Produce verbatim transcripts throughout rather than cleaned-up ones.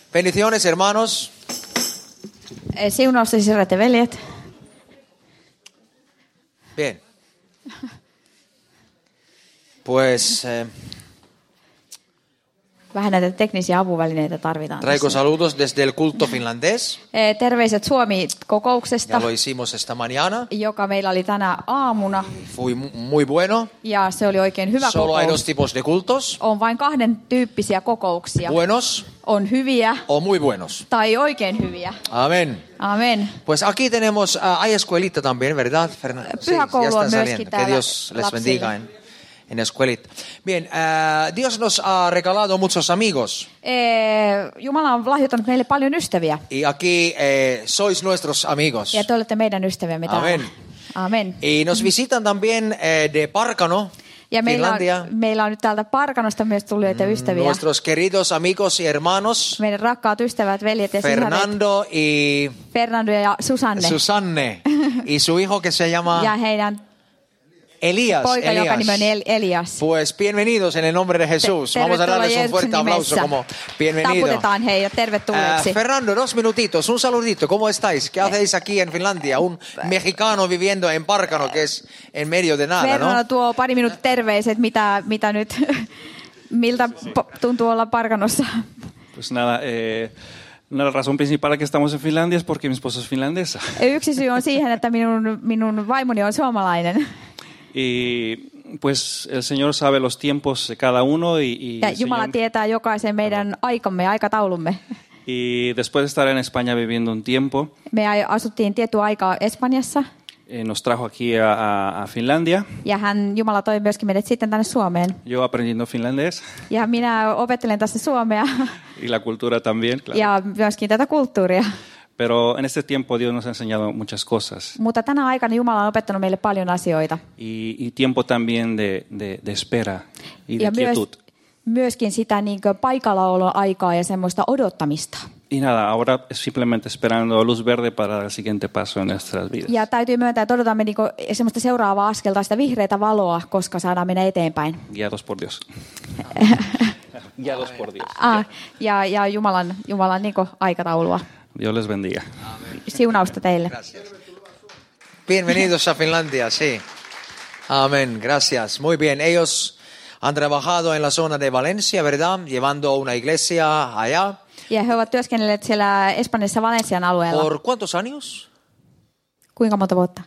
Bendiciones, hermanos. Siunausta sisarret ja veljet. Bien. Pues eh, Vähän näitä teknisiä apuvälineitä tarvitaan. traigo tässä. saludos desde el culto finlandés. Eh, Terveiset Suomi-kokouksesta, Ya lo hicimos esta mañana. joka meillä oli tänä aamuna. Fue mu- muy bueno. Ja se oli oikein hyvä Solo hay dos kokous. tipos de cultos. On vain kahden tyyppisiä kokouksia. Buenos On hyviä o muy buenos. tai oikein hyviä. Amén. Amen. Pues aquí tenemos, uh, hay escuelita también, ¿verdad? Fernan- Sí, Pyhäkoulu ya on están myöskin saliendo. Que täällä Dios les lapsille. bendiga en, en escuelita. Bien, uh, Dios nos ha regalado muchos amigos. Eh, Jumala on lahjoittanut meille paljon ystäviä. Y aquí eh, sois nuestros amigos. Ja te olette meidän ystäviämme täällä. Amen. Amen. Y nos visitan también eh, de Párcano, Ja meillä on, Finlandia. meillä on nyt täältä Parkanosta myös tulleita ystäviä. Nuestros queridos amigos y hermanos, Meidän rakkaat ystävät, veljet ja sisaret. Fernando y Fernando ja Susanne. Susanne. Y su hijo que se llama Ja heidän Elías. poika, joka nimi on Elías. El- Elias. Pues bienvenidos en el nombre de Jesús. Te- Vamos a darles un tervetuloa fuerte Jeesuksen aplauso nimessä. como bienvenido. Taputetaan heidät tervetulleeksi. Ah, Fernando, dos minutitos, un saludito. ¿Cómo estáis? ¿Qué hacéis aquí en Finlandia? Un mexicano viviendo en Párcano, que es en medio de nada, Fernando ¿no? tuo pari minuutin terveiset, mitä, mitä nyt, miltä po- tuntuu olla Parkanossa. Pues nada, eh, la razón principal que estamos en Finlandia es porque mi esposa es finlandesa. Yksi syy on siihen, että minun, minun vaimoni on suomalainen. Y pues el Señor sabe los tiempos de cada uno y, y, Ja el Jumala Señor- tietää jokaisen meidän aikamme ja aikataulumme. y después de estar en España viviendo un tiempo, Me asuttiin tiettyä aikaa Espanjassa eh, nos trajo aquí a, a- a Finlandia, ja hän, Jumala toi myöskin meidät sitten tänne Suomeen. yo aprendiendo finlandés Ja minä opettelen tässä suomea y la cultura también, claro. ja myöskin tätä kulttuuria. Pero en este tiempo Dios nos ha enseñado muchas cosas Mutta tänä aikana Jumala on opettanut meille paljon asioita. y, y tiempo también de, de- de espera y de Ja myös, quietud. myöskin sitä niin paikallaolon aikaa ja semmoista odottamista. Y nada, ahora es simplemente esperando luz verde para dar el siguiente paso en nuestras vidas. Ja täytyy myöntää, että odotamme niin semmoista seuraavaa askelta, sitä vihreätä valoa, koska saadaan mennä eteenpäin. Guiados por Dios. Guiados por Dios. Ah, ja, ja Jumalan, Jumalan niin aikataulua. Dios les bendiga. Siunausta teille. Bienvenidos a Finlandia, sí. Amén, gracias. Muy bien, ellos han trabajado en la zona de Valencia, ¿verdad? Llevando una iglesia allá. Ja he ovat työskennelleet siellä Espanjassa Valensian alueella. ¿Por cuántos años? Kuinka monta vuotta?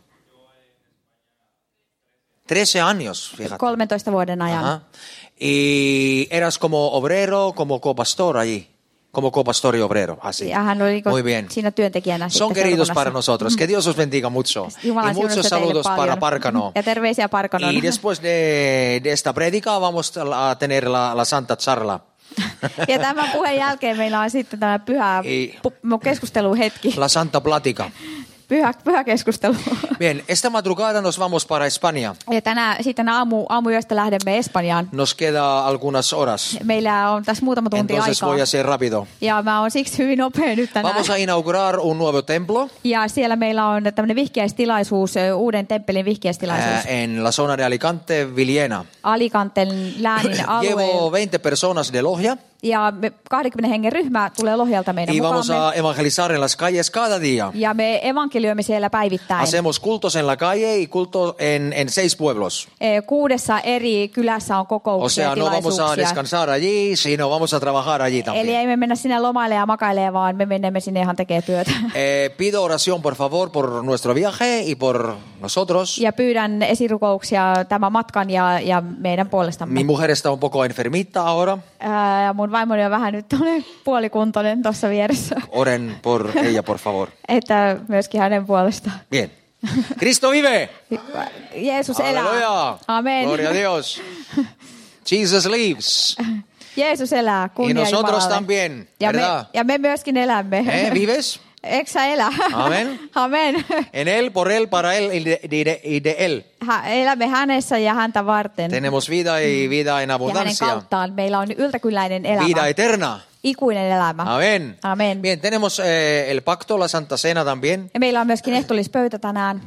Trece años, fíjate. kolmentoista vuoden ajan. Ajá. Y eras como obrero, como copastor allí. Como copastor y obrero, así. Ja hän oli Muy bien. siinä työntekijänä. Son sitten queridos seurakunnassa. para nosotros. Que Dios os bendiga mucho. Jumala Y muchos siunausta teille saludos para paljon. Párcano. Ja terveisiä Parkanoon. Y después de, de esta prédica vamos a tener la, la Santa Charla. Ja tämän puheen jälkeen meillä on sitten tämä pyhä Ei. pu- keskusteluhetki. La Santa Plática. Pyhä, pyhä keskustelu. Bien, esta madrugada nos vamos para España. Ja tänään sitten aamu, aamuyöstä lähdemme Espanjaan. Nos queda algunas horas. Meillä on tässä muutama tunti Entonces aikaa. voy a ser rápido. Ja mä oon siksi hyvin nopea nyt tänään. Vamos a inaugurar un nuevo templo Ja siellä meillä on tämmöinen vihkiäistilaisuus, uuden temppelin vihkiäistilaisuus. eh, en la zona de Alicante, Villena. Alicanten läänin alueen. Llevo veinte personas de Logia Ja me kaksikymmentä hengen ryhmä tulee Lohjalta meidän y vamos mukaamme. a evangelizar en las calles cada día. Ja me evankelioimme siellä päivittäin. Hacemos cultos en la calle y cultos en, en seis pueblos. Eh, Kuudessa eri kylässä on O kokouksia ja sea, no vamos a tilaisuuksia. descansar allí, sino vamos a trabajar allí Eli también. ei me mennä sinne lomailemaan ja makailemaan, vaan me menemme sinne ihan tekemään työtä. Eh, pido oración, por favor, por nuestro viaje y por nosotros. Ja pyydän esirukouksia tämän matkan ja, ja meidän puolestamme. Mi mujer está un poco enfermita ahora. Ää, ja mun vaimoni on vähän nyt tuonne puolikuntoinen tuossa vieressä. Oren por ella, por favor. Että myöskin hänen puolestaan. Bien. Cristo vive. Jeesus elää. Aleluya. Amen. Gloria a Dios. Jesus lives. Jeesus elää. Y Kunnia nosotros Jumalalle. también, Ja me, ¿verdad? ja me myöskin elämme. ¿Eh? ¿Vives? Eikö sä elä? Amen. Amen. En Él, por Él, para Él y de, y de, y de Él. Hä- Elämme hänessä ja häntä varten. Tenemos vida y vida en Ja hänen abundancia. kauttaan meillä on yltäkylläinen elämä. Vida eterna. Ikuinen elämä. Amén. Amen. Bien, tenemos eh, el pacto, la Santa Cena también. Ja meillä on myöskin ehtoollispöytä tänään.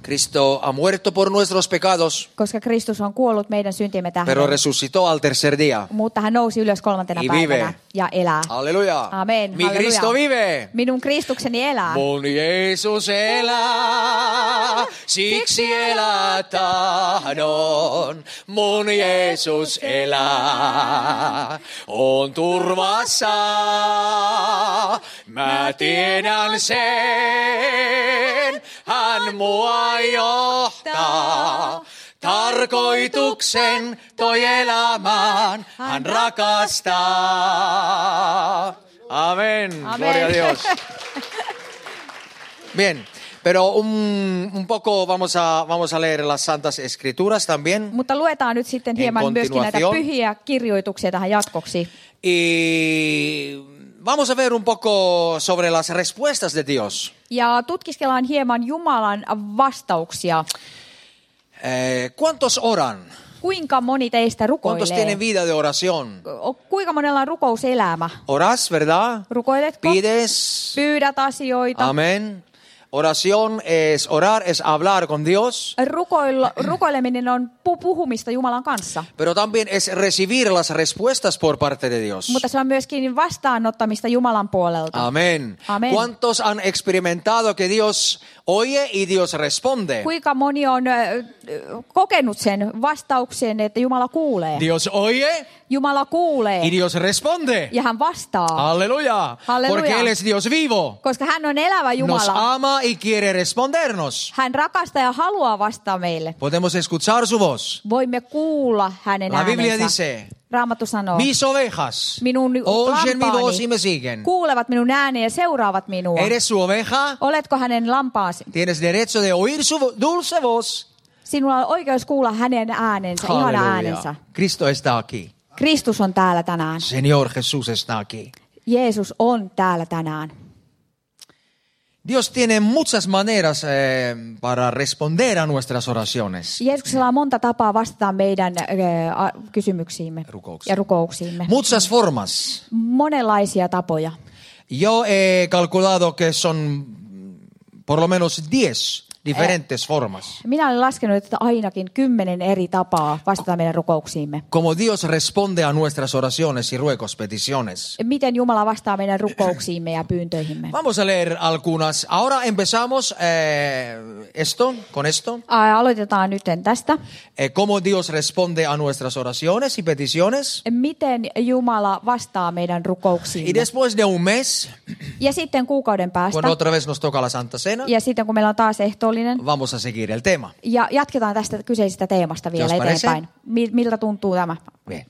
Cristo ha muerto por nuestros pecados, koska Kristus on kuollut meidän syntiemme tähden. pero resucitó al tercer día. Mutta hän nousi ylös kolmantena Y päivänä vive. ja elää. Aleluya. Amen. Mi Halleluja. Cristo vive. Minun Kristukseni elää. Mun Jeesus elää, siksi elää tahdon. Mun Jeesus elää, on turvassa. Mä tiedän sen, hän mua johtaa. Tarkoituksen toi elämään, hän rakastaa. Amen. Amen. Gloria a Dios. Bien, pero un, un poco vamos a, vamos a leer las Santas Escrituras también. Mutta luetaan nyt sitten hieman myöskin näitä continuación. pyhiä kirjoituksia tähän jatkoksi. Y vamos a ver un poco sobre las respuestas de Dios. Ja tutkiskellaan hieman Jumalan vastauksia. Eh, ¿Cuántos oran? Kuinka moni teistä ¿Cuántos tienen rukoilee? vida de oración? Kuinka monella on rukouselämä? ¿Oras, verdad? Rukoiletko? ¿Pides? Pyydät asioita? Amén. Oración es orar, es hablar con Dios, Rukoilla, rukoileminen on pu- puhumista Jumalan kanssa. pero también es recibir las respuestas por parte de Dios. Mutta se on myöskin vastaanottamista Jumalan puolelta. Amén. Amén. ¿Cuántos han experimentado que Dios oye y Dios responde? Kuinka moni on ö, ö, kokenut sen vastauksen, että Jumala kuulee? Dios oye Jumala kuulee y Dios responde. ja hän vastaa, Aleluya. Aleluya. Porque Él es Dios vivo. koska hän on elävä Nos Jumala. ama y quiere respondernos. Hän rakastaa ja haluaa vastaa meille. Podemos escuchar su voz. Voimme kuulla hänen La Biblia äänensä. dice, Raamattu sanoo, mis ovejas minun oyen mi voz y me lampaani siguen. kuulevat minun ääneni ja seuraavat minua. ¿Eres su oveja? Oletko hänen lampaasi? Tienes derecho de oír su vo- dulce voz. Sinulla on oikeus kuulla hänen äänensä, ihana äänensä. Aleluya. Cristo está aquí. Kristus on täällä tänään. Señor Jesús está aquí. Jeesus on täällä tänään. Dios tiene muchas maneras eh, para responder a nuestras oraciones. Jeesuksella on monta tapaa vastata meidän ö, a- kysymyksiimme Rukouksiin. ja rukouksiimme. Muchas formas. Monenlaisia tapoja. Yo he calculado que son por lo menos diez diferentes formas. Minä olen laskenut, että ainakin kymmenen eri tapaa vastata meidän rukouksiimme. Como Dios responde a nuestras oraciones y ruegos, peticiones. Miten Jumala vastaa meidän rukouksiimme ja pyyntöihimme. Vamos a leer algunas. Ahora empezamos eh, esto, con esto. Ää, Aloitetaan nyt tästä. Eh, cómo Dios responde a nuestras oraciones y peticiones. Miten Jumala vastaa meidän Y rukouksiimme. después de un mes, Ja sitten kuukauden päästä. cuando otra vez nos toca la Santa Cena, Ja sitten kun meillä on taas ehtoollinen. vamos a seguir el tema. Ja jatketaan tästä kyseisestä teemasta vielä Jos parece? eteenpäin. Mi- Miltä tuntuu tämä? Bien.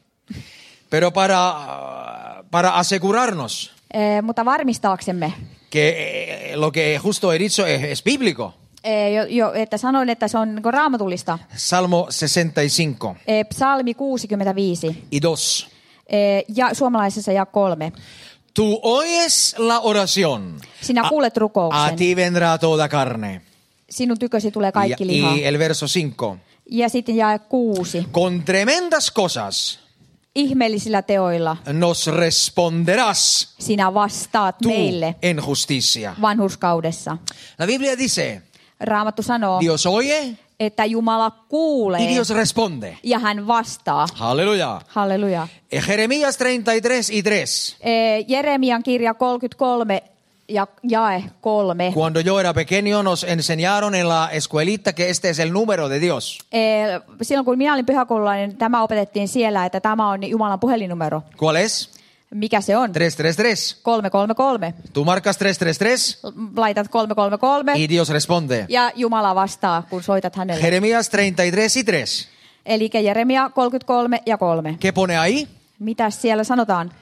Pero para, para asegurarnos Ee, mutta varmistaaksemme, que eh, lo que justo he dicho es, es bíblico. ee, jo, jo, että sanoin, että se on niin raamatullista. Salmo sesenta y cinco Ee, Psalmi kuusikymmentäviisi y dos. ee, ja suomalaisessa ja kolme. Tú oyes la oración. Sinä kuulet A rukouksen. ti vendrá toda carne. Sinun tykösi tulee Y, kaikki liha. y el verso cinco. Ja sitten jae kuusi. Con tremendas cosas Ihmeellisillä teoilla nos responderás sinä vastaat tú meille en justicia. vanhurskaudessa. La Biblia dice, Raamattu sanoo, Dios oye että Jumala y kuulee Dios responde. ja hän vastaa. Aleluya. Halleluja. Eh, Jeremías treinta y tres y tres. Ee, Jeremian kirja kolmekymmentäkolme ja jae kolme. Cuando yo era pequeño nos enseñaron en la escuelita que este es el número de Dios. Ee, Silloin kun minä olin pyhäkoululainen, tämä opetettiin siellä, että tämä on Jumalan puhelinnumero. ¿Cuál es? Mikä se on? tres tres tres. kolme kolme kolme. Tú marcas tres tres tres Laitat kolme kolme kolme y Dios responde. ja Jumala vastaa, kun soitat hänelle. Jeremías treinta y tres y tres. Eli Jeremia kolmekymmentäkolme ja kolme. ¿Qué pone ahí? Mitäs siellä sanotaan?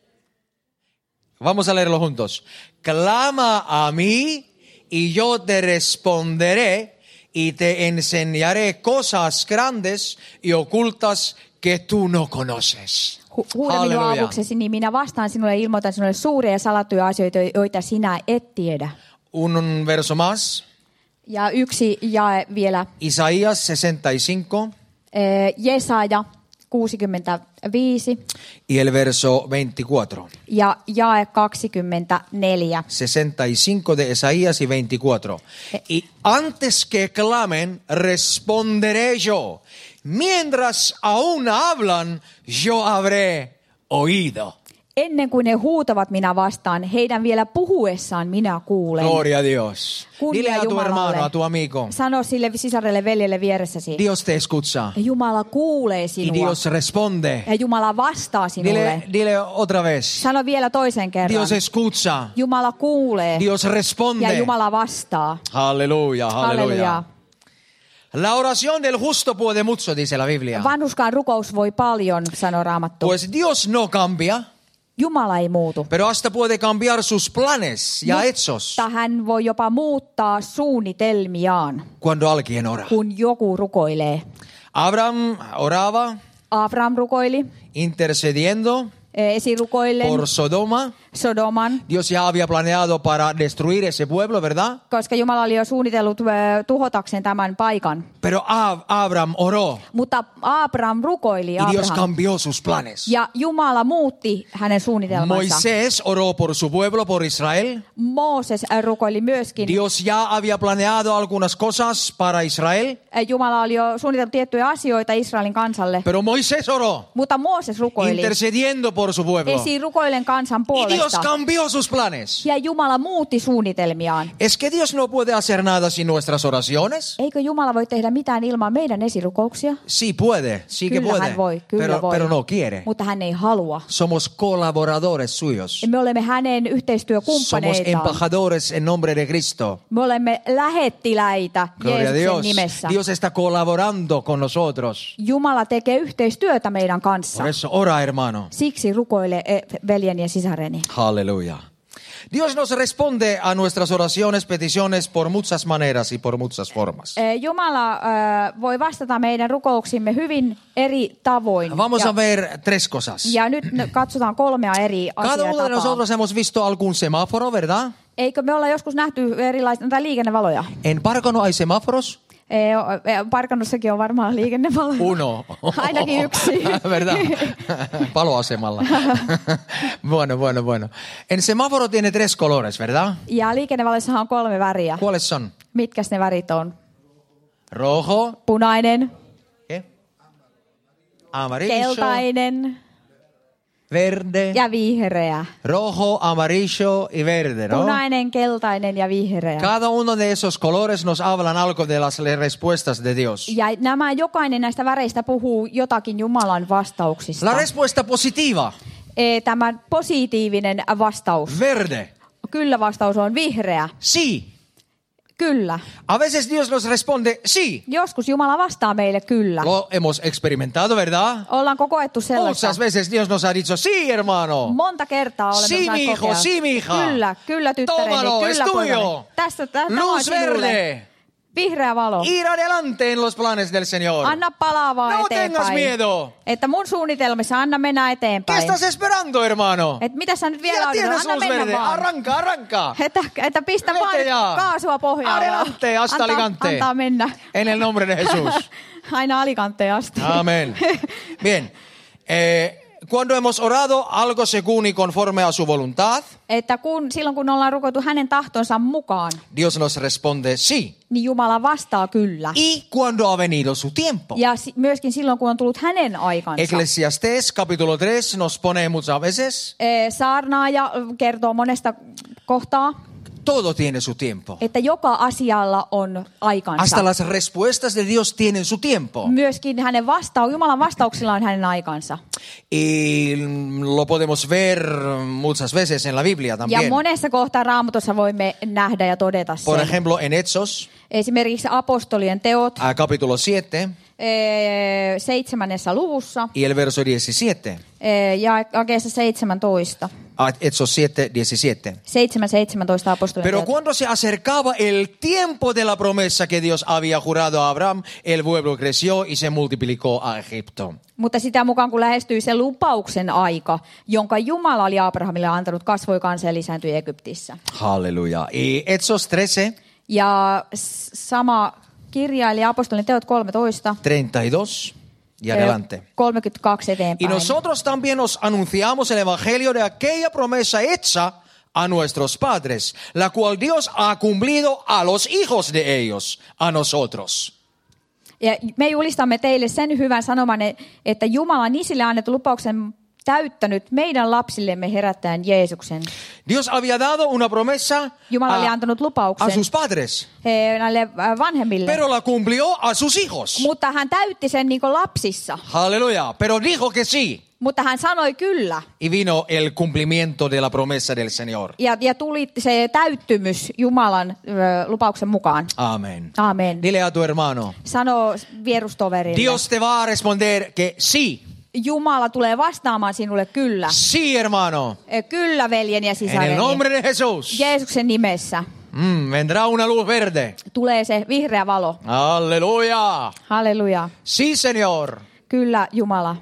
Vamos a leerlo juntos. Clama a mí y yo te responderé y te enseñaré cosas grandes y ocultas que tú no conoces. Hu- Huuda minua Halleluja. avuksesi, niin minä vastaan sinulle ja ilmoitan sinulle suuria ja salattuja asioita, joita sinä et tiedä. Un verso más. Ja yksi jae vielä. Isaías sesenta y cinco Ee, Jesaja kuusikymmentäviisi y el verso veinticuatro. ja jae kaksikymmentäneljä. sesenta y cinco de Isaías y veinticuatro. Y antes que clamen, responderé yo. Mientras aún hablan, yo habré oído. Ennen kuin ne huutavat, minä vastaan. Heidän vielä puhuessaan minä kuulen. Gloria a Dios. Kunnia Dile a tu Jumalalle. hermano, a tu amigo. Sano sille sisarelle, veljelle vieressäsi. Dios te escucha. Jumala kuulee Y sinua. Dios responde. Ja Jumala vastaa sinulle. Dile, dile otra vez. Sano vielä toisen kerran. Dios escucha. Jumala kuulee. Dios responde. Ja Jumala vastaa. Aleluya, Halleluja. aleluya. La oración del justo puede mucho, dice la Biblia. Vanhuskaan rukous voi paljon, sanoo Raamattu. Pues Dios no cambia, Jumala ei muutu. pero hasta puede cambiar sus planes y hechos Mutta hän voi jopa muuttaa suunnitelmiaan, cuando alguien ora. kun joku rukoilee. Abraham oraba Abraham rukoili, intercediendo esirukoillen por Sodoma. Sodoman, Dios ya había planeado para destruir ese pueblo, ¿verdad? koska Jumala oli jo suunnitellut ö, tuhotakseen tämän paikan. Pero Ab- Abraham oró Mutta Abraham rukoili, y Dios Abraham. cambió sus planes. Ja Jumala muutti hänen suunnitelmansa. Moisés oró por su pueblo, por Israel. Mooses ö, rukoili myöskin. Dios ya había planeado algunas cosas para Israel, Ö, Jumala oli jo suunnitellut tiettyjä asioita Israelin kansalle. pero Moisés oró Mutta Mooses rukoili. intercediendo por su pueblo. Esi rukoilen kansan Y puolesta. Dios cambió sus planes. Ja Jumala muutti suunnitelmiaan. ¿Es que Dios no puede hacer nada sin nuestras oraciones? Eikö Jumala voi tehdä mitään ilman meidän esirukouksia? Sí puede, sí que Kyllä puede, hän voi, kyllä pero, voi. pero no quiere. Mutta hän ei halua. Somos colaboradores suyos. Me olemme hänen Somos yhteistyökumppaneitaan. embajadores en nombre de Cristo. Me olemme lähettiläitä Gloria a Jeesuksen Dios. nimessä. Dios está colaborando con nosotros. Jumala tekee yhteistyötä meidän kanssa. Por eso ora, hermano. Siksi rukoile eh, veljeni ja sisareni. Aleluya. Dios nos responde a nuestras oraciones, peticiones por muchas maneras y por muchas formas. Eh, Jumala eh, voi vastata meidän rukouksimme hyvin eri tavoin. Vamos ja, a ver tres cosas. ja nyt n- katsotaan kolmea eri Cada asiaa uno de tapaa. nosotros hemos visto algún semáforo, ¿verdad? Eikö me olla joskus nähty erilaisia tai liikennevaloja? En Parcono hay semáforos. Eh, o- eh, Parkannossakin on varmaan liikennevaloja. Uno. Ainakin yksi. ¿Verdad? Paloasemalla. Bueno, bueno, bueno. El semáforo tiene tres colores, ¿verdad? Ja liikennevaloissahan on kolme väriä. ¿Cuáles son? Mitkäs ne värit on? Rojo, Punainen, ¿qué? Amarillo, keltainen verde. ja vihreä. Rojo, amarillo y verde, ¿no? Punainen, keltainen ja vihreä. Cada uno de esos colores nos hablan algo de las respuestas de Dios. Ja nämä jokainen näistä väreistä puhuu jotakin Jumalan vastauksista. La respuesta positiva, E, Tämä positiivinen vastaus. verde. Kyllä vastaus on vihreä. Sí. Kyllä. A veces Dios nos responde sí. Joskus Jumala vastaa meille kyllä. Lo hemos experimentado, ¿verdad? Ollaanko koettu sellaista? Muchas veces Dios nos ha dicho sí, hermano. Monta kertaa olemme Sí, saaneet mi hijo, kokea. sí, mi hija. Kyllä, kyllä tyttäreni, Tómalo, es kyllä tuyo. poikani. Tässä, tä- tämä on Luz sinulle. verde. Vihreä valo. Ir adelante en los planes del Señor. Anna palaa vaan No eteenpäin. tengas miedo. Että mun suunnitelmissa anna mennä ¿Qué eteenpäin. estás esperando, hermano? Että mitä sä nyt vielä Ya odotat? tienes Anna luz mennä verde. vaan. Arranca, arranca. Että, että pistä Vete vaan ya. kaasua pohjaan. ja Adelante hasta antaa, Alicante. antaa mennä. En el nombre de Jesús. Aina Alicanteen asti. Amén. Bien. Eh, cuando hemos orado algo según y conforme a su voluntad, Että kun, silloin kun ollaan rukoiltu hänen tahtonsa mukaan, Dios nos responde sí. niin Jumala vastaa kyllä. Y cuando ha venido su tiempo. Ja si, myöskin silloin, kun on tullut hänen aikansa. Eclesiastés capítulo tres nos pone muchas veces, E, Saarnaaja kertoo monesta kohtaa, todo tiene su tiempo. että joka asialla on aikansa. Hasta las respuestas de Dios tienen su tiempo. Myöskin hänen vastau, Jumalan vastauksilla on hänen aikansa. Y lo podemos ver muchas veces en la Biblia Ja también. monessa kohtaa Raamatussa voimme nähdä ja todeta Por sen. ejemplo, en Hechos, Esimerkiksi apostolien teot a capítulo siete e, seitsemännessä luvussa y el verso diecisiete. e, ja jakeessa seitsemäntoista. Ah, Hechos siete, diecisiete. seitsemän seitsemäntoista apostolien Pero teot. cuando se acercaba el tiempo de la promesa que Dios había jurado a Abraham, el pueblo creció y se multiplicó a Egipto. Mutta sitä mukaan, kun lähestyi se lupauksen aika, jonka Jumala oli Abrahamille antanut, kasvoi kansa ja lisääntyi Egyptissä. Aleluya. Y Hechos trece, Ja s- sama kirja, eli apostolien teot kolmetoista, treinta y dos Y adelante. kolmekymmentäkaksi Y eteenpäin. nosotros también os anunciamos el evangelio de aquella promesa hecha a nuestros padres, la cual Dios ha cumplido a los hijos de ellos, a nosotros. Ja me julistamme teille sen hyvän sanoman, että Jumala on isille annettu lupauksen täyttänyt meidän lapsillemme herättäen Jeesuksen. Dios había dado una promesa Jumala oli a, antanut a lupauksen sus padres, eh, näille äh, vanhemmille, pero la cumplió a sus hijos. mutta hän täytti sen niin kuin lapsissa. Aleluya. Pero dijo que sí. Mutta hän sanoi kyllä. Y vino el cumplimiento de la promesa del Señor. Ja, ja tuli se täyttymys Jumalan ö, lupauksen mukaan. Amén. Aamen. Dile a tu hermano, Sano vierustoverille. Dios te va a responder que sí. Jumala tulee vastaamaan sinulle kyllä. Sí, hermano. Ö, Kyllä, veljeni ja En el sisareni. nombre de Jesús. Jeesuksen nimessä Mm, vendrá una luz verde. tulee se vihreä valo. Aleluya. Halleluja. Sí, Señor. Kyllä, Jumala.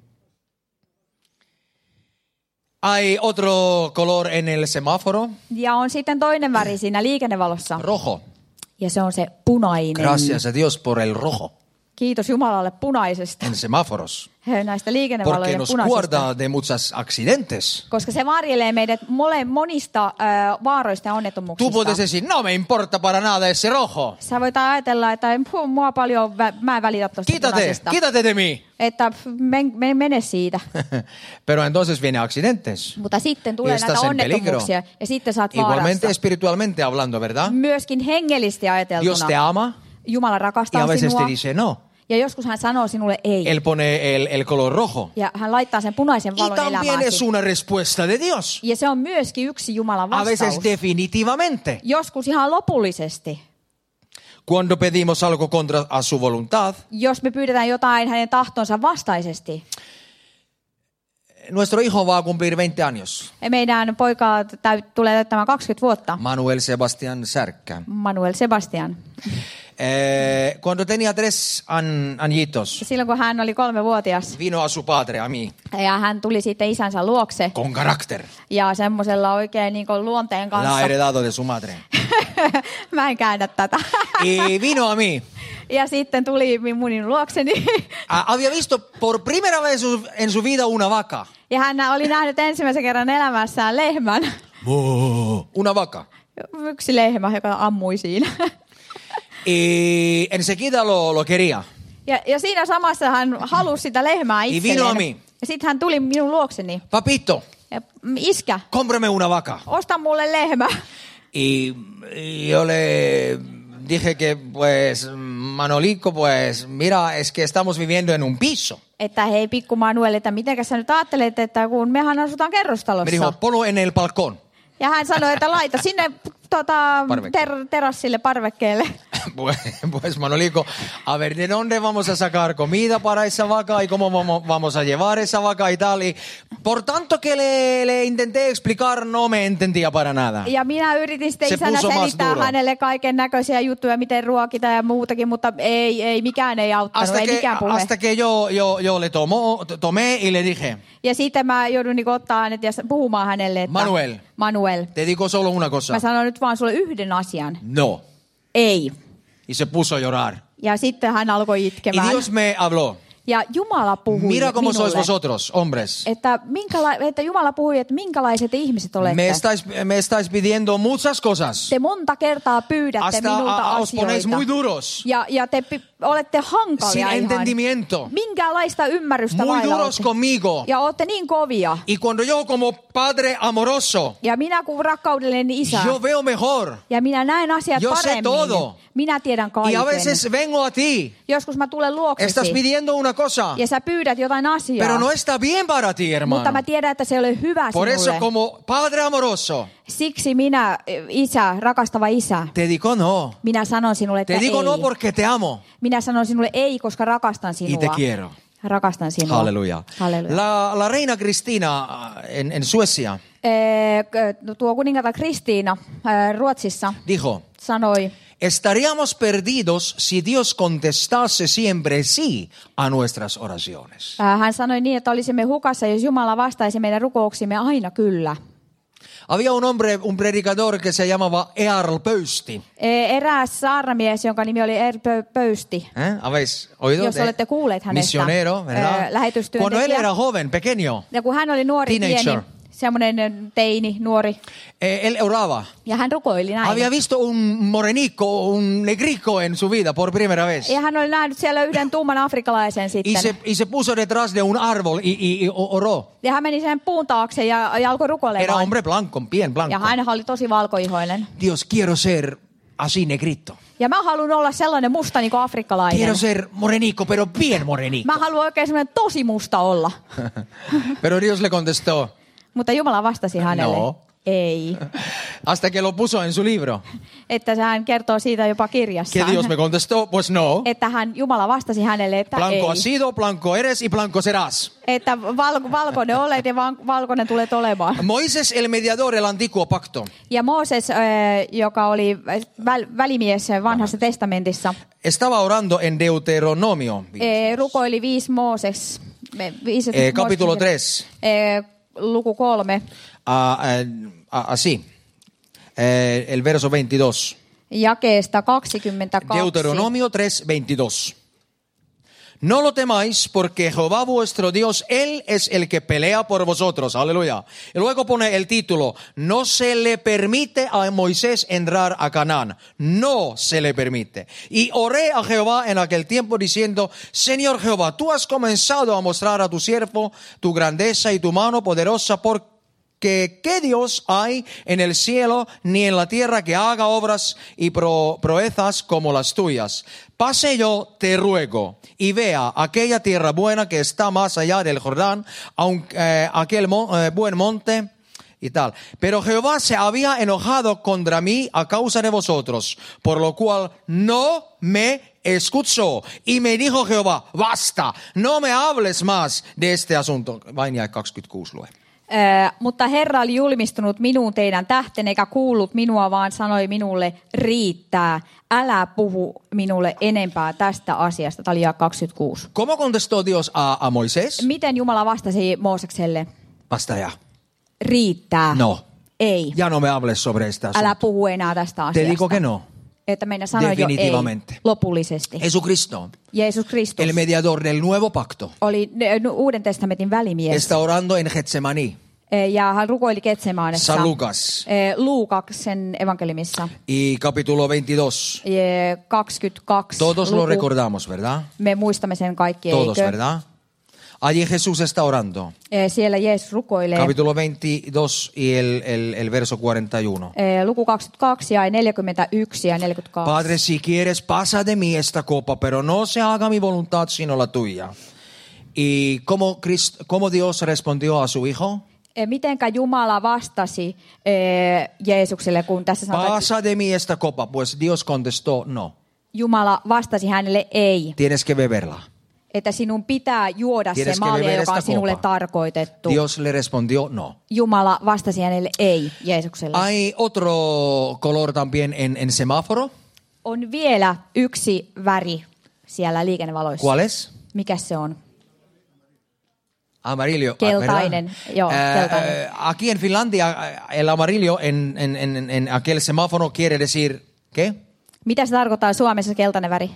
Hay otro color en el semáforo. Ja on sitten toinen väri siinä liikennevalossa. Rojo. Ja se on se punainen. Gracias a Dios por el rojo Kiitos Jumalalle punaisesta. en semáforos. Näistä Porque liikennevalojen nos punaisesta. guarda de muchos accidentes. Koska se varjelee meidät mole, monista äh, vaaroista ja Tú onnettomuuksista. puedes decir, no me importa para nada ese rojo. Sä voit ajatella, että puh, mua paljon, vä- mä en välitä tuosta Quítate, punaisesta. quítate de mí. Että pff, men, men, mene siitä. Pero entonces viene accidentes. Mutta sitten tulee Y estás näitä en peligro. onnettomuuksia ja sitten saat Igualmente vaarassa. espiritualmente hablando, ¿verdad? Myöskin hengellisesti ajateltuna. Dios te ama Jumala y rakastaa a veces sinua. te dice no. Ja joskus hän sanoo sinulle ei. Él pone el, el color rojo. Ja hän laittaa sen punaisen Y valon también es elämääsi. una respuesta de Dios. Ja se on myöskin yksi Jumalan A veces vastaus. definitivamente. Joskus ihan lopullisesti. Cuando pedimos algo contra a su voluntad, Jos me pyydetään jotain hänen tahtonsa vastaisesti. nuestro hijo va a cumplir veinte años. Meidän poika täyt, tulee täyttämään kaksikymmentä vuotta. Manuel Sebastián Cerca. Manuel Sebastian. Eh, cuando tenía tres an- añitos, Silloin kun hän oli kolmevuotias vino a su padre, a mí, ja hän tuli sitten isänsä luokse con carácter. ja semmoisella oikein niin kuin luonteen La ha kanssa. heredado de su madre. Mä en käännä tätä. Y vino a mí. Ja sitten tuli minun luokseni Ah, había visto por primera vez su- en su vida una vaca. ja hän oli nähnyt ensimmäisen kerran elämässään lehmän. Una vaca. Yksi lehmä, joka ammui siinä. Y enseguida lo, lo quería. Ja, ja siinä samassa hän halusi sitä lehmää Y vino a itselleen. mí. Ja sitten hän tuli minun luokseni. Papito, Ja, "Mm, iskä, cómprame una vaca. osta mulle lehmä. Y y yo le dije que, pues, Manolico, pues, mira, es que estamos viviendo en un piso. Että hei pikku Manuel, että mitenkäs sä nyt ajattelet, että kun mehän asutaan Me dijo, kerrostalossa. ponlo en el balcón. Ja hän sanoi, että laita sinne tota, ter, terassille parvekkeelle. Pues, pues, Manolico, a ver, ¿de dónde vamos a sacar comida para esa vaca y cómo vamos, vamos a llevar esa vaca y tal? Y por tanto que le, le intenté explicar, no me entendía para nada. Ja minä yritin sitten Se isänä puso más selittää duro. hänelle kaiken näköisiä juttuja, miten ruokita ja muutakin, mutta ei, ei mikään ei auttanut, Hasta ei que, mikään puhe. hasta que yo, yo, yo le tomo, tomé y le dije, Ja sitten mä joudun niinku ottaa hänet ja puhumaan hänelle, että Manuel. Manuel, te digo solo una cosa. mä sanon nyt vaan sulle yhden asian. No. Ei. Y se puso a llorar. Ja sitten hän alkoi Y itkemään. Dios me habló. Ja Jumala puhui Mira cómo minulle, sois vosotros, hombres. että, minkäla- että Jumala puhui, että minkälaiset ihmiset olette. Me estáis, me estáis pidiendo muchas cosas. Te monta kertaa pyydätte Hasta minulta a- os ponéis asioita. muy duros. Ja, ja te pi- olette hankalia Sin ihan. entendimiento. Minkäänlaista ymmärrystä Muy vailla duros olette. conmigo. Ja olette niin kovia. Y cuando yo como padre amoroso, Ja minä kun rakkaudelleni isä. yo veo mejor. Ja minä näen asiat Yo sé paremmin. todo. Minä tiedän Y kaiken. a veces vengo a ti. Joskus mä tulen Estás luoksesi. pidiendo una cosa, Ja sä pyydät jotain asiaa. pero no está bien para ti, Mutta hermano. mä tiedän, että se ei ole hyvä Por eso, sinulle. como padre amoroso, Siksi minä, isä, rakastava isä, te digo no. minä sanon sinulle, että Te digo ei. no porque te amo Minä sanon sinulle ei, koska rakastan y sinua. te quiero. Rakastan sinua. Aleluya. Halleluja. La, la reina Cristina en, en Suecia Eh, k- tuo kuningatar Kristiina eh, Ruotsissa dijo, sanoi, estaríamos perdidos si Dios contestase siempre sí a nuestras oraciones. äh, hän sanoi niin, että olisimme hukassa, jos Jumala vastaisi meidän rukouksimme aina kyllä. Había un hombre, un predicador que se llamaba Earl Pöysti. E, Eräs saarnamies, jonka nimi oli Er Pö- Pöysti. ¿Eh? ¿Habéis oído? Jos de- olette kuulleet hänestä. Misionero, ¿verdad? Eh, Cuando él lähetystyöntekijä. era joven, pequeño, Ja kun hän oli nuori, Teenager. pieni, semmoinen teini, nuori, eh, él oraba. ja hän rukoili näin. Había visto un morenico, un negrico en su vida por primera vez. Ja hän oli nähnyt siellä yhden tumman afrikkalaisen Y sitten. se, y se puso detrás de un árbol y, y- y oró. Ja hän meni sen puun taakse ja, ja alkoi Era rukoilemaan. hombre blanco, bien blanco. Ja hän oli tosi valkoihoinen. Dios, quiero ser así negrito. Ja mä haluan olla sellainen musta niin kuin afrikkalainen. Quiero ser morenico, pero bien morenico. Mä haluan oikein semmoinen tosi musta olla. Pero Dios le contestó, Mutta Jumala vastasi hänelle. No. Ei. hasta que lo puso en su libro. Että hän kertoo siitä jopa Que kirjassaan. Dios me contestó, pues no. Että hän, Jumala vastasi hänelle, että Blanco ei. has sido, blanco eres y blanco serás. Että val, valkoinen olet ja val, valkoinen tulet olemaan. Moisés, el mediador, el antiguo pacto, Ja Mooses, äh, joka oli väl, välimies vanhassa testamentissa, estaba orando en Deuteronomio, äh, rukoili viisi Mooses. me- Viisi, eh, capítulo Mooses- tres, äh, luku kolme, ah, eh, ah, así, eh, el verso veintidós. jakeesta kaksikymmentäkaksi. Deuteronomio tres, veintidós. No lo temáis porque Jehová vuestro Dios, Él es el que pelea por vosotros. Aleluya. Y luego pone el título, no se le permite a Moisés entrar a Canaán. No se le permite. Y oré a Jehová en aquel tiempo diciendo, Señor Jehová, tú has comenzado a mostrar a tu siervo tu grandeza y tu mano poderosa por que qué Dios hay en el cielo ni en la tierra que haga obras y pro- proezas como las tuyas. Pase yo, te ruego, y vea aquella tierra buena que está más allá del Jordán, aunque eh, aquel mon- eh, buen monte y tal. Pero Jehová se había enojado contra mí a causa de vosotros, por lo cual no me escuchó. Y me dijo Jehová, basta, no me hables más de este asunto. Vain jäi kaksikymmentäkuusi lue. Ö, mutta Herra oli julmistunut minuun teidän tähten, eikä kuullut minua, vaan sanoi minulle, riittää, älä puhu minulle enempää tästä asiasta. Tämä oli jae kaksikymmentäkuusi. ¿Cómo contestó Dios a, a Moisés? Miten Jumala vastasi Moosekselle? Basta ya. Riittää. No. Ei. Ya no me hables sobre este asunto. Älä puhu enää tästä Te asiasta. digo que no. Että meidän sanoi jo ei. Definitivamente. Lopullisesti. Jesucristo, Jeesus Kristus el mediador del nuevo pacto, oli ne- Uuden testamentin välimies. está orando en Getsemaní, E, Ja hän rukoili Getsemaanessa. San Lucas, E, Luukaksen evankelimissa. y capítulo veintidós. E, kaksikymmentäkaksi Todos lo luku. recordamos, ¿verdad? Me muistamme sen kaikki, Todos, eikö? ¿verdad? Allí Jesús está orando. E, Siellä Jeesus rukoilee. Capítulo veintidós y el, el, el verso cuarenta y uno. E, Luku kaksikymmentäkaksi ja neljäkymmentäyksi ja neljäkymmentäkaksi. Padre, si quieres, pasa de mí esta copa, pero no se haga mi voluntad sino la tuya. ¿Y cómo, Cristo, cómo Dios respondió a su hijo? E, Mitenkä Jumala vastasi e, Jeesukselle, kun tässä sanotaan, että Pasa de mí esta copa, pues Dios contestó, no, Jumala vastasi hänelle ei. tienes que beberla. Että sinun pitää juoda Tienes se que malja, beber joka on esta sinulle copa. tarkoitettu. Dios le respondió, no. Jumala vastasi hänelle ei Jeesukselle. Hay otro color también en, en semáforo. On vielä yksi väri siellä liikennevaloissa. ¿Cuál es? Mikä se on? Amarillo. Keltainen, ¿verdad? joo, Eh, keltainen. eh, aquí en Finlandia, eh, el amarillo en, en, en, en aquel semáforo quiere decir, ¿qué? Mitä se tarkoittaa Suomessa keltainen väri?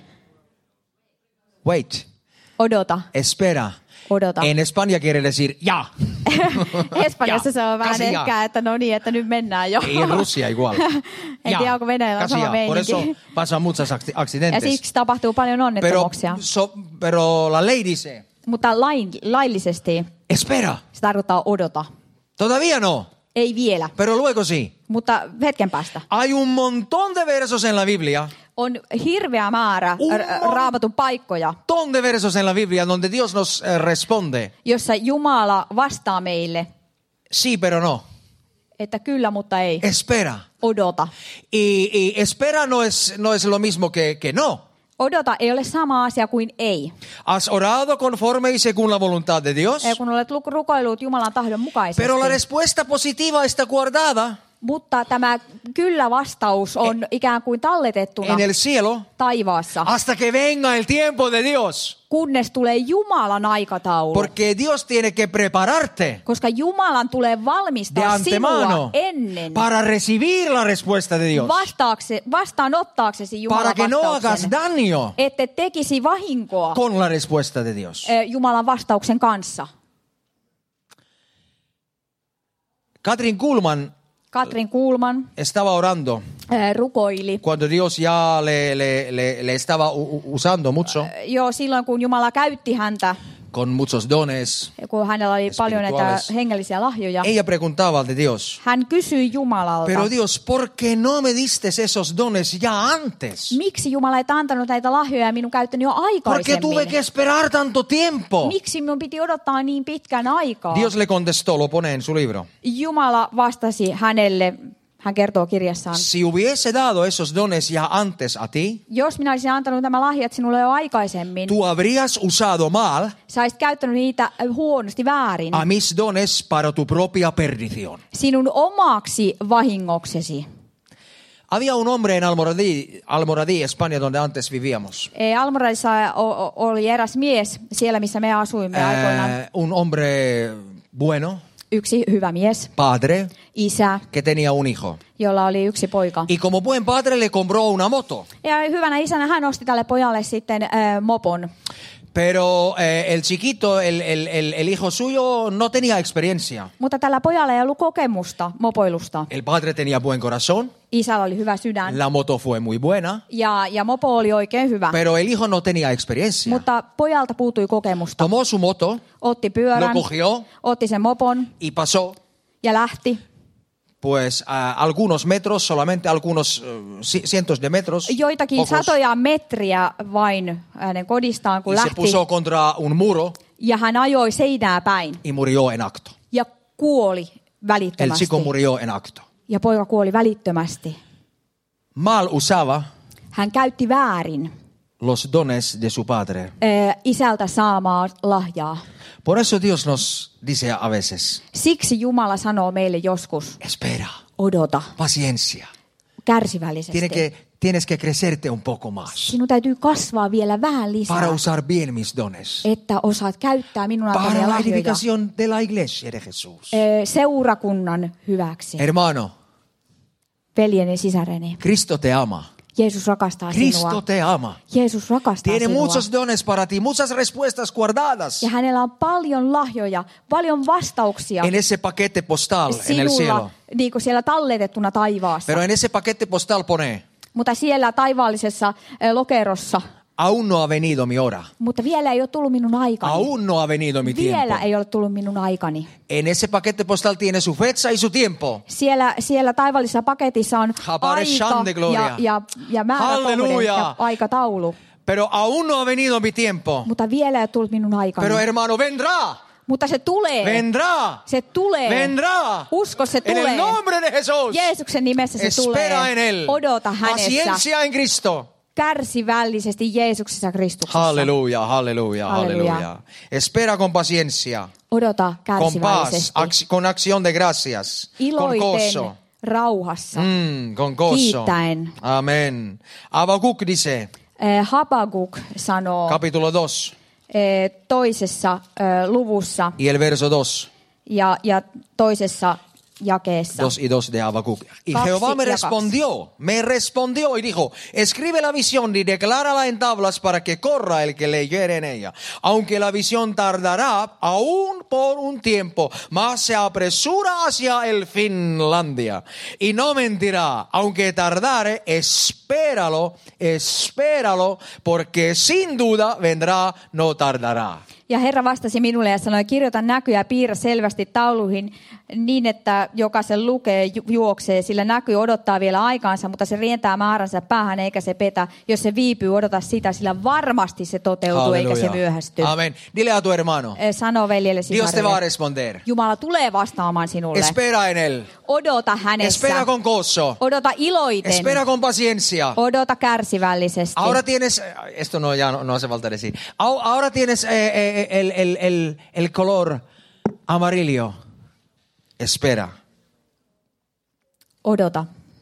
Wait, Odota. espera. Odota. En España quiere decir, ya. Espanjassa Ja, se on vähän casi ja. ehkä, että no niin, että nyt mennään jo. Y en Rusia igual. En tiedä, onko Venäjällä on casi sama ya. Por meininki. eso pasan muchos acc- Ja accidentes. siksi tapahtuu paljon Pero, onnettomuuksia. so- pero la ley dice, Mutta lain, laillisesti espera, se tarkoittaa odota. todavía no, Ei vielä, pero luego sí. mutta hetken päästä. Hay un montón de versos en la Biblia, On hirveä määrä Un r- mon- raamatun paikkoja, montón de versos en la Biblia donde Dios nos eh, responde, jossa Jumala vastaa meille, sí, pero no, että kyllä, mutta ei. espera. Odota. Y, y espera no es, no es lo mismo que, que no. Odota ei ole sama asia kuin ei. Has orado conforme y según la voluntad de Dios, Ja kun olet lu- rukoillut Jumalan tahdon mukaisesti, pero la respuesta positiva está guardada Mutta tämä kyllä-vastaus on ikään kuin talletettuna en el cielo taivaassa, hasta que venga el tiempo de Dios. kunnes tulee Jumalan aikataulu. Porque Dios tiene que prepararte Koska Jumalan tulee de valmistaa sinua antemano ennen para recibir la respuesta de Dios. vastaakse, vastaanottaaksesi Jumalan Para que no hagas vastauksen. daño Ette tekisi vahinkoa con la respuesta de Dios. eh, Jumalan vastauksen kanssa. Katrin Kuhlman Katrin Kuhlman estaba orando eh, rukoili cuando Dios ya le, le, le, le estaba u- u- usando mucho, jo silloin, kun Jumala käytti häntä, con muchos dones. kun hänellä oli paljon näitä Espirituales. hengellisiä lahjoja. Ella preguntaba de Dios, Hän kysyi Jumalalta, pero Dios, ¿por qué no me diste esos dones ya antes? miksi Jumala ei antanut näitä lahjoja ja minun käyttänyt jo ¿Por qué tuve que aikaisemmin? esperar tanto tiempo? Miksi minun piti odottaa niin pitkän aikaa? Dios le contestó, lo pone en su libro. Jumala vastasi hänelle, hän kertoo kirjassaan, Si hubiese dado esos dones ya antes a ti, jos minä olisin antanut nämä lahjat sinulle jo aikaisemmin, tú habrías usado mal sä olisit käyttänyt niitä huonosti väärin a mis dones para tu propia perdición. sinun omaksi vahingoksesi. Había un hombre en Almoradí, Almoradí, España, donde antes vivíamos. E, Almoradissa o- o- oli eräs mies siellä, missä me asuimme aikoinaan. Eh, un hombre bueno, Yksi hyvä mies, padre, isä, que tenía un hijo. jolla oli yksi poika. Y como buen padre le compró una moto. Ja hyvänä isänä hän osti tälle pojalle sitten äh, mopon. Pero eh, el chiquito, el, el, el, el hijo suyo, no tenía experiencia. Mutta tällä pojalla ei ollut kokemusta mopoilusta. El padre tenía buen corazón, Isällä oli hyvä sydän la moto fue muy buena, ja, ja mopo oli oikein hyvä. pero el hijo no tenía experiencia. Mutta pojalta puutui kokemusta. Tomó su moto, Otti pyörän, lo cogió otti sen mopon y pasó ja lähti. pues a algunos metros, solamente algunos eh, ci- cientos de metros, Joitakin pocos, satoja metriä vain hänen kodistaan, kun y se lähti. puso contra un muro Ja hän ajoi seinää päin y murió en acto. ja kuoli El välittömästi. chico murió en acto. Ja poika kuoli välittömästi. Mal usaba Hän käytti väärin los dones de su padre. ö, isältä saamaa lahjaa. Por eso Dios nos dice a veces, Siksi Jumala sanoo meille joskus, espera, odota paciencia. kärsivällisesti. Tiene que, tienes que crecerte un poco más Sinun täytyy kasvaa vielä vähän lisää, para usar bien mis dones. että osaat käyttää minun antamia Para la lahjoja edificación de la iglesia de Jesús. ö, seurakunnan hyväksi. Hermano, Veljeni, sisareni, Cristo te ama. Jeesus rakastaa Cristo sinua. te ama. Jeesus rakastaa Tiene sinua. muchos dones para ti, muchas respuestas guardadas Ja hänellä on paljon lahjoja, paljon vastauksia en ese paquete postal en el cielo. sinulla, niin kuin siellä talletettuna taivaassa. Pero en ese paquete postal pone, Mutta siellä taivaallisessa ö, lokerossa, aún no ha venido mi hora. mutta vielä ei ole tullut minun aikani. Aún no ha venido mi tiempo. Vielä ei ole tullut minun aikani. En ese paquete postal tiene su fecha y su tiempo. Siellä, siellä taivaallisessa paketissa on Aparecian aika de gloria. ja, ja, ja määräkohde Halleluja. ja aikataulu. Pero aún no ha venido mi tiempo. Mutta vielä ei ole tullut minun aikani. Pero hermano, vendrá. Mutta se tulee. Vendrá. Se tulee. Vendrá. Usko, se En tulee. el nombre de Jesús. Jeesuksen nimessä se Espera tulee. en él. Odota hänessä. Paciencia en Cristo. Kärsivällisesti Jeesuksessa Kristuksessa. Aleluya, aleluya, Aleluya. aleluya. Espera con paciencia, Odota con paz, kärsivällisesti. ac- con acción de gracias, con Iloiten, gozo. rauhassa. Mm, con gozo. Kiittäen. Amén. Habacuc dice, Eh, Habakuk sanoo capítulo dos eh, toisessa eh, luvussa y el verso dos. ja, ja toisessa jakeessa. Dos y dos de Habacuc. Y Kaksi Jehová me ja kaksi. respondió, me respondió y dijo, escribe la visión y declárala en tablas para que corra el que leyere en ella. Aunque la visión tardará aún por un tiempo, mas se apresura hacia el Finlandia. Y no mentirá, aunque tardare, espéralo, espéralo, porque sin duda vendrá, no tardará. Ja Herra vastasi minulle ja sanoi, kirjoita näky ja piirrä selvästi tauluihin niin, että jokaisen lukee ju- juoksee, sillä näky odottaa vielä aikaansa, mutta se rientää määränsä päähän eikä se petä. Jos se viipyy, odota sitä, sillä varmasti se toteutuu eikä se myöhästy. Amén. Dile a tu hermano, Eh, Sano veljelle Dios te va a sisarille. responder. Jumala tulee vastaamaan sinulle. Espera en él. Odota hänessä. Espera con gozo. Odota iloiten. Espera con paciencia. Odota kärsivällisesti. Ahora tienes, esto no ya no, no hace falta decir. Ahora ahora tienes eh, eh, el, el, el, el color amarillo. Espera. Odota.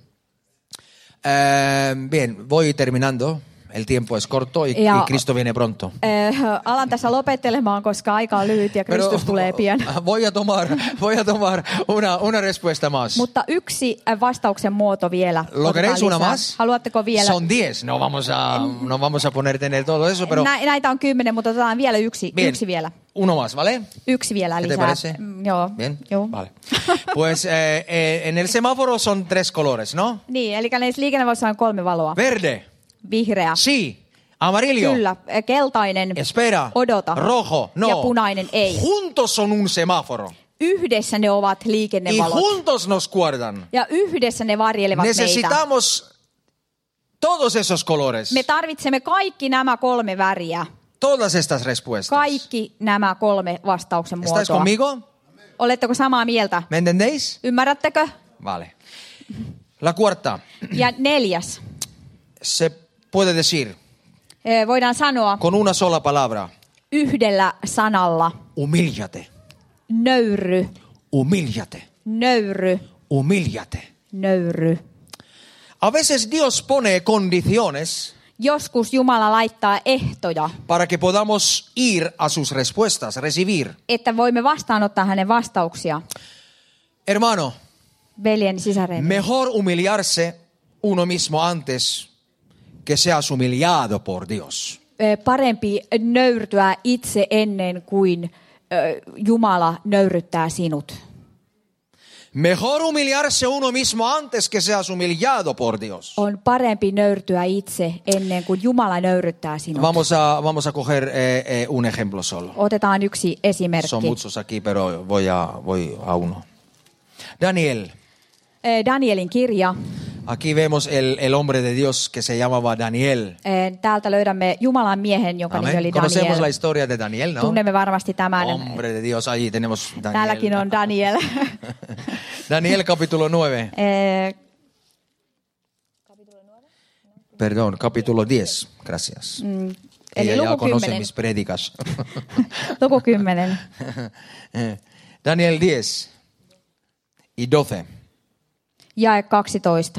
Eh, bien, voy terminando. El tiempo es corto y, Ja- y Cristo viene pronto. Eh, alan tässä lopettelemaan, koska aika on lyhyt ja Kristus tulee pian. voy a tomar, voy a tomar una, una respuesta más. Mutta yksi äh, vastauksen muoto vielä. ¿Lo Otetaan queréis una lisää. más? Haluatteko vielä? Son diez, no vamos a, no vamos a poner tener todo eso, pero Nä, näitä on kymmenen, mutta otetaan vielä yksi, bien, yksi vielä. uno más, ¿vale? Yksi vielä ¿Qué te lisää. parece? Mm, Joo. Bien, Joo. vale. Pues eh, eh, en el semáforo son tres colores, ¿no? Niin, eli näissä liikennevaloissa on kolme valoa. Verde, Vihreä. sí, amarillo, Kyllä. äh, Keltainen. espera, Odota. rojo, no. Ja punainen ei. Juntos son un semáforo Yhdessä ne ovat y liikennevalot. juntos nos guardan. Ja yhdessä ne varjelevat meitä. Necesitamos todos esos colores, Me tarvitsemme kaikki nämä kolme väriä. todas estas respuestas. Kaikki nämä kolme vastauksen ¿Estáis muotoa. conmigo? Oletteko samaa mieltä? ¿Me entendéis? Ymmärrättekö? Vale. La cuarta, Ja neljäs. se puede decir Eh, Voidaan sanoa con una sola palabra, yhdellä sanalla. humíllate, Nöyry, humíllate, nöyry, humíllate. nöyry. A veces Dios pone condiciones Joskus Jumala laittaa ehtoja, para que podamos ir a sus respuestas, recibir. että voimme vastaanottaa hänen vastauksia. Hermano, Veljeni, sisareni. mejor humillarse uno mismo antes que seas humillado por Dios. Eh, Parempi nöyrtyä itse ennen kuin eh, Jumala nöyryttää sinut. Mejor humillarse uno mismo antes que seas humillado por Dios. On parempi nöyrtyä itse ennen kuin Jumala nöyryttää sinut. Vamos a, vamos a coger eh, eh, un ejemplo solo. Otetaan yksi esimerkki. Son muchos aquí, pero voy a, voy a uno. Daniel. Eh, Danielin kirja. Aquí vemos el, el hombre de Dios que se llamaba Daniel. Eh, Täältä löydämme Jumalan miehen, jonka nimi Amén. oli Conocemos la Daniel. historia de Daniel, ¿no? Tunnemme varmasti tämän. Hombre de Dios, allí tenemos Daniel. Täälläkin on Daniel. Daniel capítulo nueve. Eh, Perdón, capítulo diez. Gracias. mm, Eli Ella ya luku conoce kymmenen. mis prédicas. Luku kymmenen. Daniel diez y doce. Jae kaksitoista.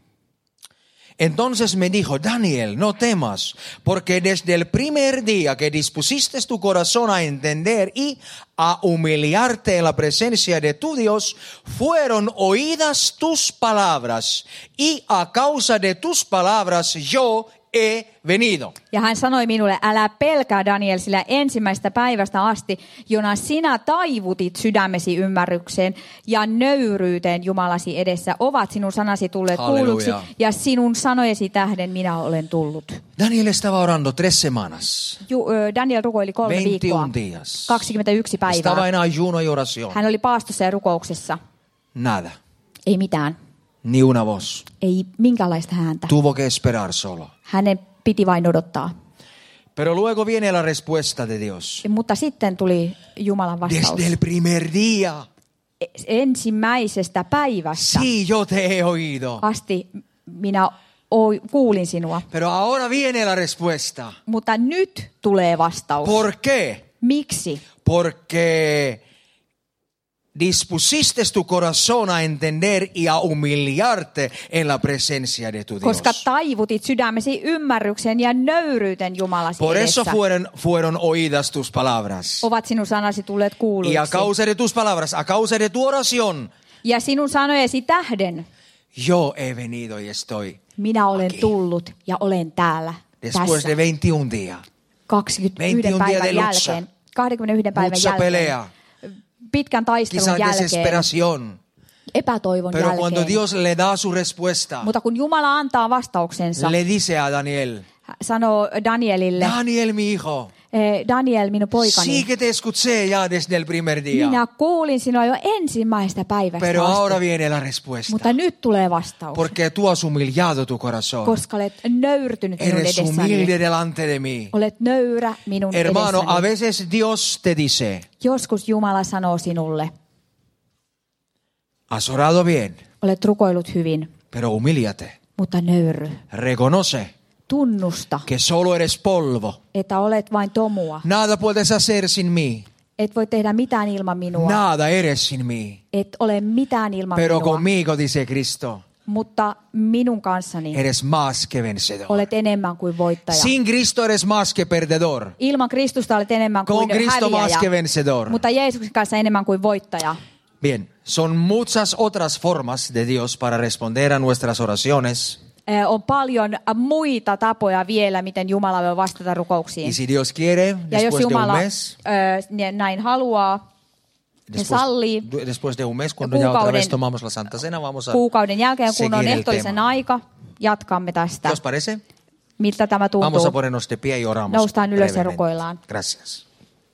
Entonces me dijo, Daniel, no temas, porque desde el primer día que dispusiste tu corazón a entender y a humillarte en la presencia de tu Dios, fueron oídas tus palabras, y a causa de tus palabras yo he venido. Ja hän sanoi minulle, älä pelkää Daniel, sillä ensimmäistä päivästä asti, jona sinä taivutit sydämesi ymmärrykseen ja nöyryyteen Jumalasi edessä, ovat sinun sanasi tulleet kuulluksi, Halleluja. ja sinun sanojesi tähden minä olen tullut. Daniel estaba orando tres semanas, Ju, ö, Daniel rukoili kolme viikkoa, veintiún días. kaksikymmentäyksi Estaba päivää. en ayuno y oración. Hän oli paastossa ja rukouksessa. Nada, Ei mitään, ni una voz. ei minkäänlaista ääntä. Tuvo que esperar solo. Hänen piti vain odottaa. Pero luego viene la respuesta de Dios. Mutta sitten tuli Jumalan vastaus. Desde el primer día, Ensimmäisestä päivästä sí, yo te he oído. asti minä oi- kuulin sinua. Pero ahora viene la respuesta. Mutta nyt tulee vastaus. ¿Por qué? Miksi? Porque dispusiste tu corazón a entender y a humillarte en la presencia de tu Dios. Koska taivutit sydämesi ymmärryksen ja nöyryyten Jumalasi Por eso edessä. fueron, fueron oídas tus palabras. Ovat sinun sanasi tulleet kuuluiksi. Y a causa de tus palabras, a causa de tu oración, Ja sinun sanojesi tähden yo he venido y estoy. minä olen Aquí. tullut ja olen täällä. Después tässä. de veintiún días. kaksikymmentäyksi veintiún día de päivän lucha. jälkeen. kaksikymmentäyksi päivän Mucha jälkeen. pelea, Pitkän taistelun quizás jälkeen. desesperación. Epätoivon Pero jälkeen. cuando Dios le da su respuesta, Mutta kun Jumala antaa vastauksensa, le dice a Daniel, sanoo Danielille, Daniel mi hijo, eh, Daniel minun poikani, sí que te escuché ya desde el primer día, minä kuulin sinua jo ensimmäistä päivästä pero ahora asti. viene la respuesta. Mutta nyt tulee vastaus, Porque tú has humillado tu corazón. koska olet nöyrtynyt minun Eres edessäni. humilde delante de mí. Olet nöyrä minun Hermano, a edessäni. veces Dios te dice, Joskus Jumala sanoo sinulle, has orado bien, olet rukoillut hyvin, pero humíllate. mutta nöyry. Reconoce Tunnusta, que solo eres polvo. että olet vain tomua. Nada puedes hacer sin mí. Et voi tehdä mitään ilman minua. Nada eres sin mí. Et ole mitään ilman Pero minua. conmigo, dice Cristo, Mutta minun kanssani eres más que vencedor. olet enemmän kuin voittaja. Sin Cristo eres más que perdedor. Ilman Kristusta olet enemmän Con kuin Cristo más que häviäjä. vencedor. Mutta Jeesuksen kanssa enemmän kuin voittaja. Bien, son muchas otras formas de Dios para responder a nuestras oraciones. Ö, On paljon muita tapoja vielä, miten Jumala voi vastata rukouksiin. Y si Dios quiere, Ja jos después de un Jumala mes, ö, näin haluaa, ja después, sallii, después de un mes, cuando ya otra vez tomamos la Santa Cena, vamos a kuukauden jälkeen, kun on seguir el ehtoollisen tema. aika, jatkamme tästä. ¿Qué os parece? Miltä tämä Vamos a tuntuu? ponernos de pie y oramos. Noustaan ylös ja brevemente. rukoillaan. Gracias.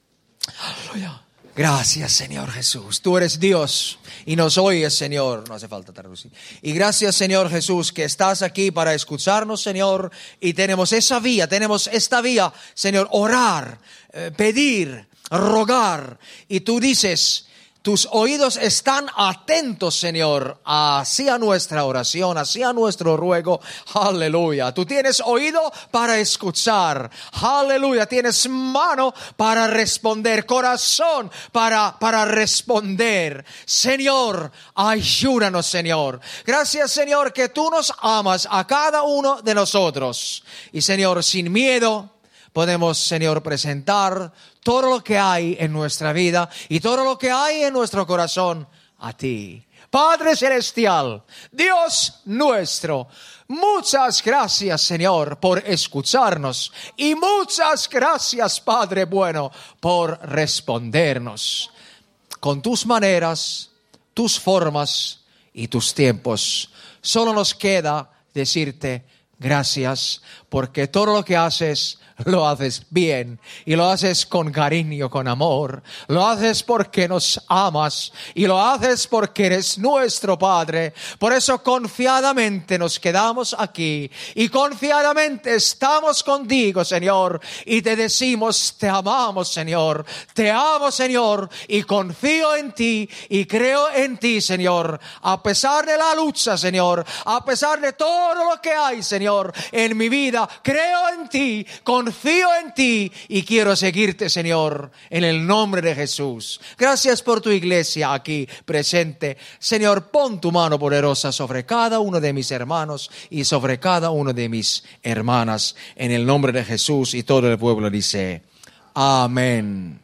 Aleluya. Gracias, Señor Jesús. Tú eres Dios y nos oyes, Señor. No hace falta traducir. Y gracias, Señor Jesús, que estás aquí para escucharnos, Señor. Y tenemos esa vía, tenemos esta vía, Señor, orar, eh, pedir, rogar. Y tú dices, tus oídos están atentos, Señor, hacia nuestra oración, hacia nuestro ruego. Aleluya. Tú tienes oído para escuchar. Aleluya. Tienes mano para responder, corazón para, para responder. Señor, ayúdanos, Señor. Gracias, Señor, que tú nos amas a cada uno de nosotros. Y, Señor, sin miedo, podemos, Señor, presentar todo lo que hay en nuestra vida y todo lo que hay en nuestro corazón a ti. Padre Celestial, Dios nuestro, muchas gracias, Señor, por escucharnos. Y muchas gracias, Padre bueno, por respondernos con tus maneras, tus formas y tus tiempos. Solo nos queda decirte gracias, porque todo lo que haces lo haces bien y lo haces con cariño, con amor. Lo haces porque nos amas y lo haces porque eres nuestro Padre. Por eso confiadamente nos quedamos aquí y confiadamente estamos contigo, Señor, y te decimos, te amamos, Señor. Te amo, Señor, y confío en ti y creo en ti, Señor. A pesar de la lucha, Señor, a pesar de todo lo que hay, Señor, en mi vida, creo en ti, confío en ti y quiero seguirte, Señor, en el nombre de Jesús. Gracias por tu iglesia aquí presente. Señor, pon tu mano poderosa sobre cada uno de mis hermanos y sobre cada uno de mis hermanas, en el nombre de Jesús, y todo el pueblo dice, amén.